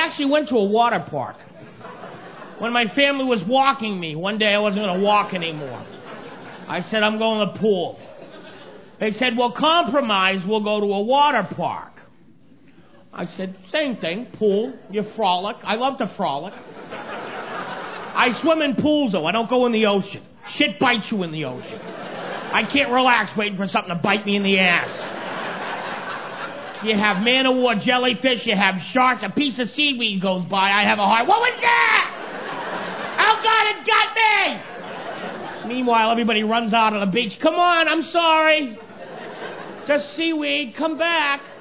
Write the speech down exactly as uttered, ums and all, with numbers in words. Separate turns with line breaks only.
actually went to a water park. When my family was walking me, one day I wasn't going to walk anymore. I said, I'm going to the pool. They said, well, compromise, we'll go to a water park. I said, same thing, pool, you frolic. I love to frolic. I swim in pools, though. I don't go in the ocean. Shit bites you in the ocean. I can't relax waiting for something to bite me in the ass. You have man-o-war jellyfish, you have sharks, a piece of seaweed goes by, I have a heart. What was that? Oh, God, it got me! Meanwhile, everybody runs out on the beach. Come on, I'm sorry. Just seaweed, come back.